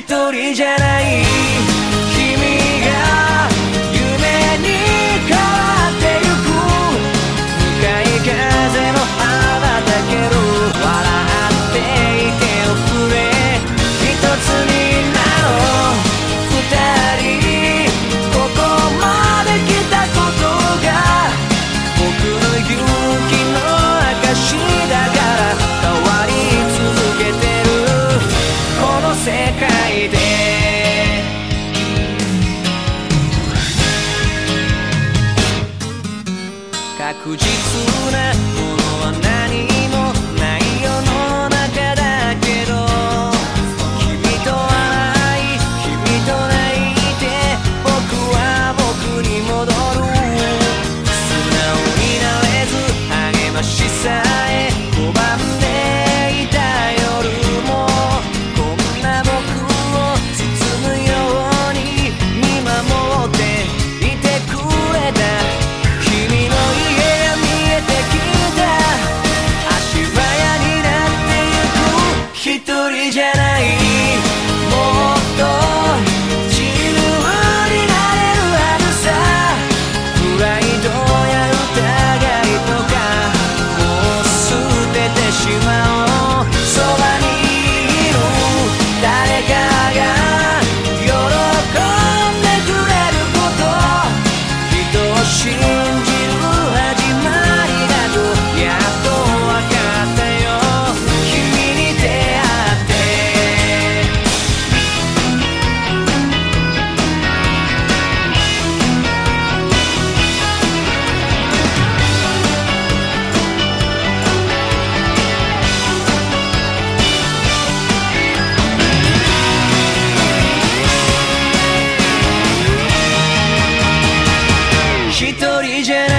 人じゃない君が夢に変わってゆく向かい風の羽ばたける笑っていておくれ一つになろう二人ここまで来たことが僕の勇気の証だから変わり続けてるこの世界で確実なものは何もない世の中だけど君と笑い君と泣いて僕は僕に戻る素直になれず励ましさえ拒んでいた夜もこんな僕を包むように見守っていてくれた君の家が見えてきた足早になってゆく一人じゃないもっと自由になれるはずさプライドや疑いとかもう捨ててしまおうそばにいる誰かが喜んでくれること人を信じる始まりだとやっとわかったよ君に出会って一人じゃ